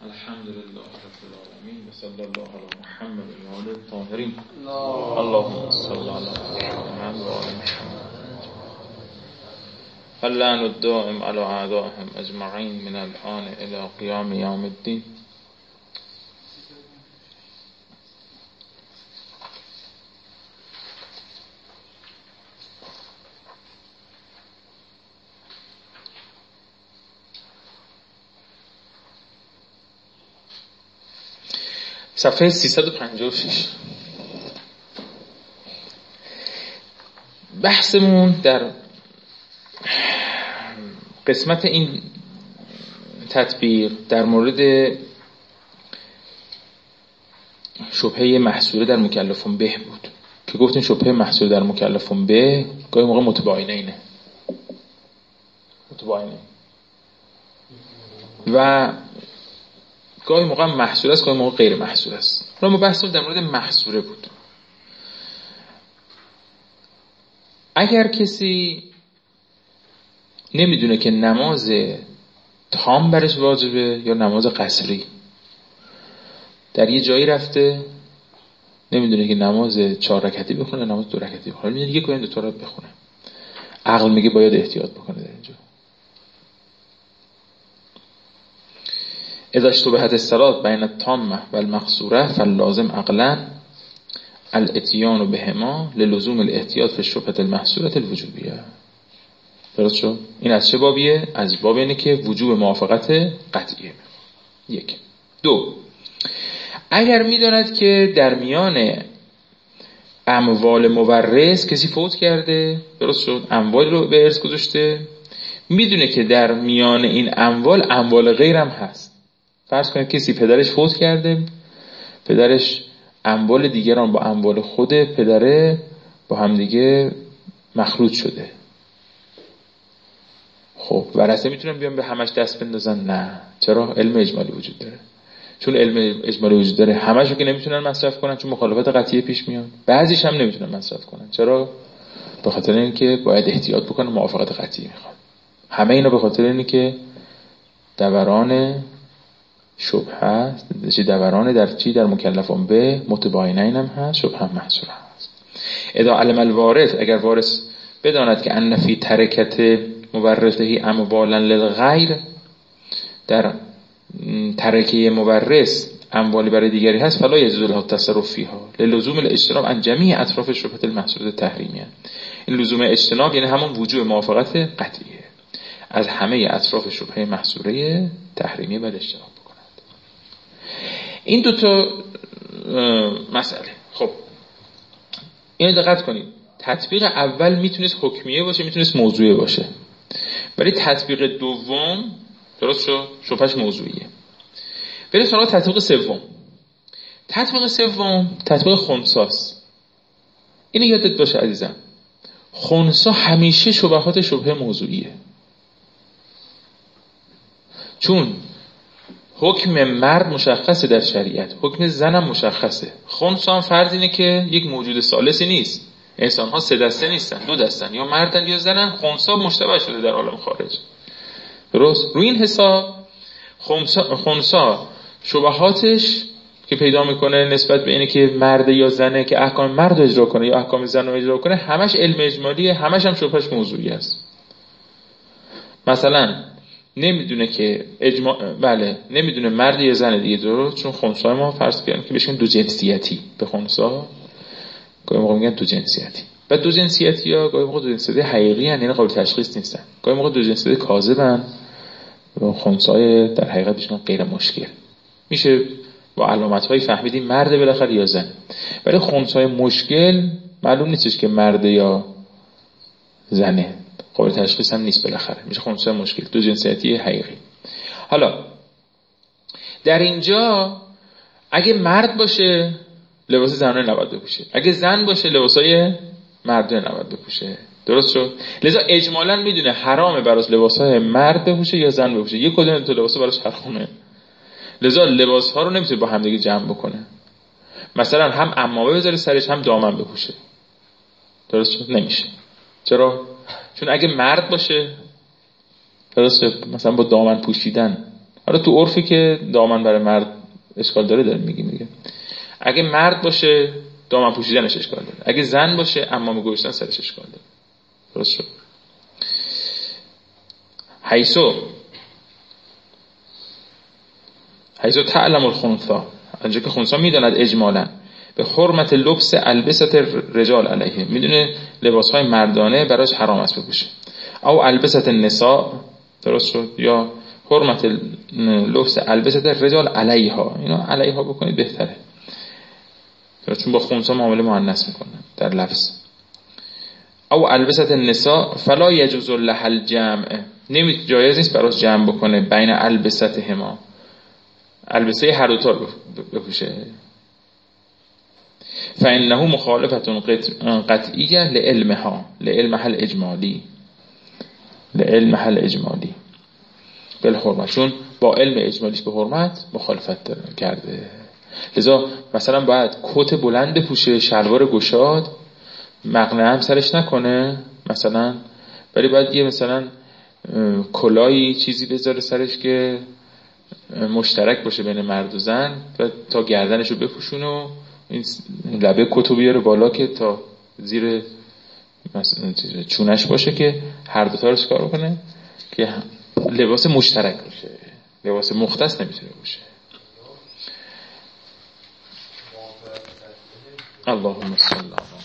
الحمد لله رب العالمين و صلی الله علی محمد و آله الطاهرین. اللهم صل علی محمد و آل محمد. فاللعن الدائم علی اعدائهم اجمعین من الآن الی قیام یوم الدین. صفحه 356. بحثمون در قسمت این تطبیق در مورد شبهه محصوره در مکلفون به بود که گفتیم شبهه محصوره در مکلفون به گاهی موقع متباینه و گاهی موقع محصوره است، گاهی موقع غیر محصوره است. ما بحثمون در مورد محصوره بود. اگر کسی نمیدونه که نماز تام برش واجبه یا نماز قصری، در یه جایی رفته نمیدونه که نماز 4 رکعتی بخونه نماز 2 رکعتی بخونه، میگه یک این دو تا رو بخونه، عقل میگه باید احتیاط بکنه در اینجا. اذا اشتبهت الصلاة بین التامه و المقصوره فاللازم عقلا الاتیان بهما للزوم الاحتیاط فی الشبهة المحصورة الوجوبیه. درست شد؟ این از چه بابیه؟ از باب اینه که وجوب موافقت قطعیه. 1. 2. اگر میداند که در میان اموال مورث کسی فوت کرده، درست شد، اموال رو به ارث گذاشته، میدونه که در میان این اموال غیرم هست. فرض کنید کسی پدرش فوت کرده، پدرش اموال دیگران با اموال خود پدره با هم دیگه مخلوط شده. خب ورثه میتونن بیان به همش دست بندازن؟ نه. چرا؟ علم اجمالی وجود داره. چون علم اجمالی وجود داره همشو که نمیتونن مصرف کنن چون مخالفت قطعیه پیش میاد. بعضیش هم نمیتونن مصرف کنن. چرا؟ به خاطر اینکه باید احتیاط بکنن، موافقت قطعی میخواد. همه اینا به خاطر اینه که دوران شبهه دوران در چی؟ در مکلفون به متباینین هم هست، شبهه هم محصوره هست. اذا علم الوارث، اگر وارث بداند که ان فی ترکت مورثه اموالا للغیر، در ترکه مورث اموالی برای دیگری هست، فلا یجوز له التصرف فیها للزوم الاجتناب عن جمیع اطراف شبهه المحصوره تحریمیه. این لزوم اجتناب یعنی همون وجوب موافقت قطعیه از همه اطراف شبهه محصوره تحریمیه باید اجتناب بکند. این دو تا مسئله. خب اینو دقت کنید، تطبیق اول میتونست حکمیه باشه، میتونست موضوعی باشه. ولی تطبیق دوم درست شد شبهش موضوعیه. بریم سراغ تطبیق سوم. تطبیق سوم تطبیق خنثاست. اینو یادت باشه عزیزم، خنثا همیشه شبهات شبهه موضوعیه. چون حکم مرد مشخصه در شریعت، حکم زنم مشخصه. خنثا هم فرض اینه که یک موجود ثالثی نیست. انسان ها 3 دسته نیستن، 2 دستن، یا مردن یا زنن. خنثا مشتبه شده در عالم خارج. درست؟ روی این حساب خنثا شبهاتش که پیدا میکنه نسبت به اینه که مرد یا زنه که احکام مرد رو اجرا کنه یا احکام زن رو اجرا کنه، همش علم اجمالیه، همش هم شبهش موضوعی است. مثلا نمیدونه که نمیدونه مرد یا زن دیگه، درست؟ چون خنثا ما فرض کردیم که بشن دو جنسیتی. به خنثا گاهی موقع میگن دو جنسیتی. بعد دو جنسیتی ها گاهی موقع دو جنسیتی حقیقی ان، یعنی قابل تشخیص نیستن. گاهی موقع دو جنسیتی کاذبن. خنثای در حقیقت بهشون غیر مشکل میشه با علامت های فهمیدیم مرد بالاخره یا زن. ولی خنثای مشکل معلوم نیستش که مرد یا زنه، قابل تشخیص هم نیست، بالاخره میشه خنثای مشکل، دو جنسیتی حقیقی. حالا در اینجا اگه مرد باشه لباس زنانه نباید بپوشه، اگه زن باشه لباسای مردانه نباید بپوشه. درست شد؟ لذا اجمالاً میدونه حرامه براش لباسای مرد بپوشه یا زن بپوشه، یک کدوم تو لباسا براش حرامه. لذا لباس‌ها رو نمیتونه با هم دیگه جمع بکنه. مثلا هم عمامه بذاره سرش هم دامن بپوشه. درست شد؟ نمیشه. چرا؟ چون اگه مرد باشه درسته مثلا با دامن پوشیدن، حالا تو عرفی که دامن برای مرد اشکال داره میگه اگه مرد باشه دامن پوشیدنش اشکال داره، اگه زن باشه عمامه گذاشتن سرش اشکال داره. درست شد؟ حیث تعلم الخنثا، انجا که خنثا میداند اجمالا به حرمت لبس البسه رجال علیه، میدونه لباسهای مردانه براش حرام است بپوشه، او البسه النساء، درست شد، یا حرمت لبس البسه رجال علیها، اینا علیها بکنید بهتره، چون با خنثا معامله مؤنث میکنن در لفظ. او البسه النساء فلا یجوز لها الجمع، جایز نیست براش جمع بکنه بین البستهما، البسه هر دو تا بپوشه. فانه مخالفت قطعیه لعلمها الاجمالی، بالحرمت، چون با علم اجمالیش به حرمت مخالفت کرده. لذا مثلا باید کت بلند بپوشه، شلوار گشاد، مقنعه هم سرش نکنه مثلا، ولی باید یه مثلا کلایی چیزی بذاره سرش که مشترک باشه بین مرد و زن و تا گردنشو بپوشونه و این لبه کتو بیاره بالا که تا زیر چونش باشه که هر دوتا رو چکار کنه که لباس مشترک باشه، لباس مختص نمیتونه باشه. اللهم صل